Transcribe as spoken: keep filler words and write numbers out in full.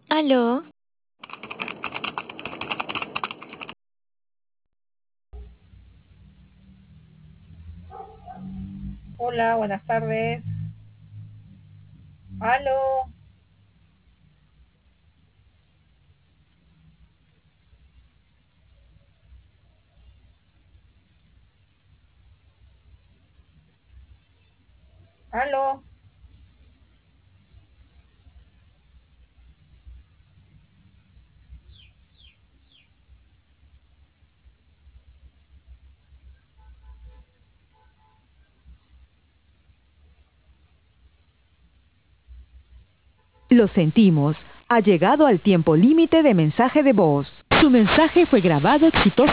Aló, Hola, buenas tardes. Aló, aló. Lo sentimos. Ha llegado al tiempo límite de mensaje de voz. Su mensaje fue grabado exitosamente.